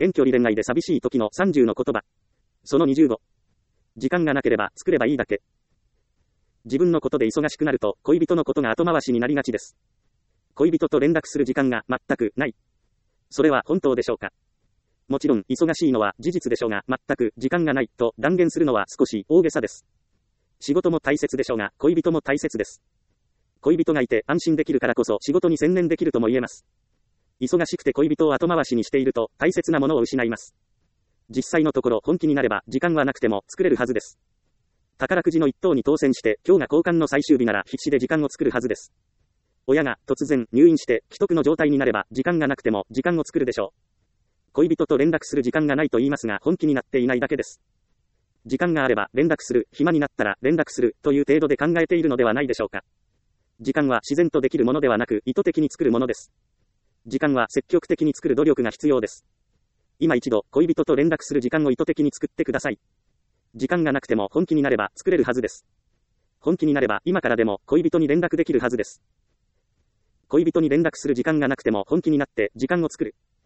遠距離恋愛で寂しい時の30の言葉。その25。時間がなければ作ればいいだけ。自分のことで忙しくなると恋人のことが後回しになりがちです。恋人と連絡する時間が全くない。それは本当でしょうか。もちろん忙しいのは事実でしょうが、全く時間がないと断言するのは少し大げさです。仕事も大切でしょうが、恋人も大切です。恋人がいて安心できるからこそ仕事に専念できるとも言えます。忙しくて恋人を後回しにしていると大切なものを失います。実際のところ本気になれば時間はなくても作れるはずです。宝くじの一等に当選して今日が交換の最終日なら必死で時間を作るはずです。親が突然入院して危篤の状態になれば時間がなくても時間を作るでしょう。恋人と連絡する時間がないと言いますが本気になっていないだけです。時間があれば連絡する、暇になったら連絡するという程度で考えているのではないでしょうか。時間は自然とできるものではなく意図的に作るものです。時間は積極的に作る努力が必要です。今一度恋人と連絡する時間を意図的に作ってください。時間がなくても本気になれば作れるはずです。本気になれば今からでも恋人に連絡できるはずです。恋人に連絡する時間がなくても本気になって時間を作る。